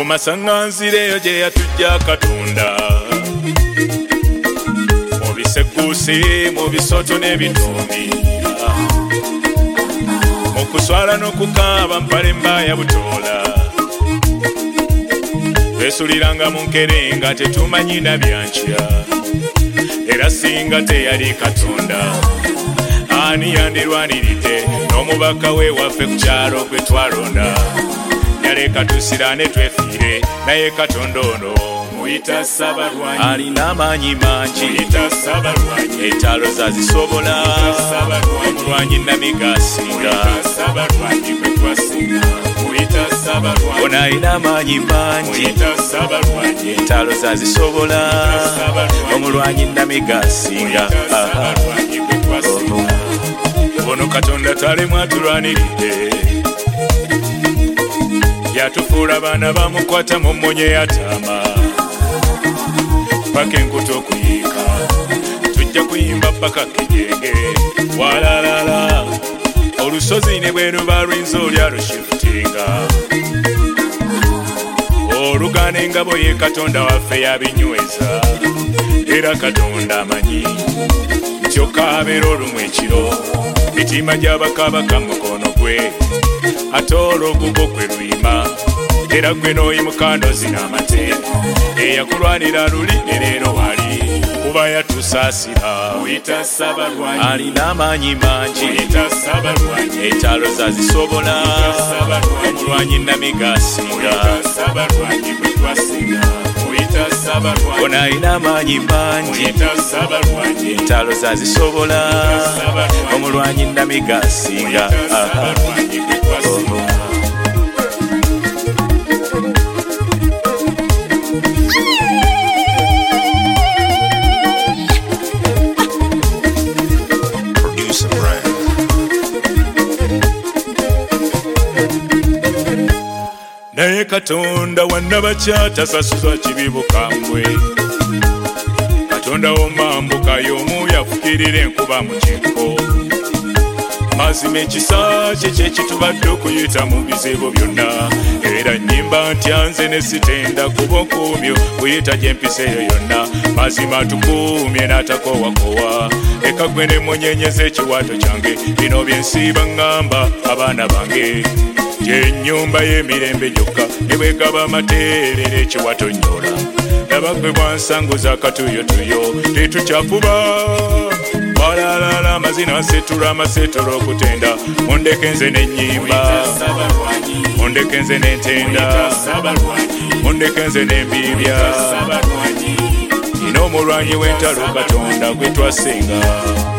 masaŋŋanzireyo gye yatujja Katonda mu bisekuusi mu bisoto n'ebitumbi mu kuswala n'okukaaba mpalemba ya butoola twesuliranga mu nkerenga tetumanyi na byankya era singa teyali Katonda ani yandirwaniridde n'omubaka we waffe ku kyalo gwe twalonda yaleka tusirane twefiire naye Katonda ono muyita Ssabalwanyi alina amaanyi mangi muyita Ssabalwanyi entalo zazisobola omulwanyi Namiga asinga Ssabalwanyi gwe twasinga muyita Ssabalwanyi ono alina amaanyi mangi muyita Ssabalwanyi entalo zazisobola omulwanyi Namiga asinga Ssabalwanyi gwe twasinga ono Katonda talemu atulwaniridde yatufuula abaana bamukwata mu mmonye yatama paka enkuta okuyiika tujja kuyimba paka kijenge walalala olusozi ne bwe luba lwinza olya lushifutinga olugana engabo ye Katonda waffe yabinyweza era Katonda amanyi nti okaabeera olumu ekiro mitima gy'abakabaka mukono gwe ate olw'ogugo gwe luyima era gwe n'oyimuka nozina amate eyakulwanira luli ne leero wali kuba yatusaasira muyita Ssabalwanyi alina amaanyi mangi muyita Ssabalwanyi entalo zazisobola omulwanyi Namiga asinga Ssabalwanyi gwe twasinga muyita Ssabalwanyi ono alina amaanyi mangi muyita Ssabalwanyi entalo zazisobola omulwanyi Namiga asinga Ssabalwanyi gwe twasinga naye Katonda wannabakyatasasuswa kibi bukambwe Katonda w'omambuka y'omu yafukirira enkuba mu kikko mazima ekisa kye kyekitubadde okuyita mu bizibu byonna era nnyimba ntya nze ne sitenda kuba okuumyo kuyita gy'empisa eyo yonna mazima tukuumye n'atakoowakowa eka gwe ne munyenyeza ekiwato kyange bino byensiiba ŋŋamba abaana bange ennyumba y'emirembe gyokka ne bwegaba amateerera ekiwatonyola laba gwe bwansanguza akatuyotuyo tetukyafuba walalala amazina asetula amasetolo okutenda mundeke nze n'ennyimba mundeke nze n'entenda mundeke nze n'embiibya ina omulwanyi w'entalo Katonda gwe twasenga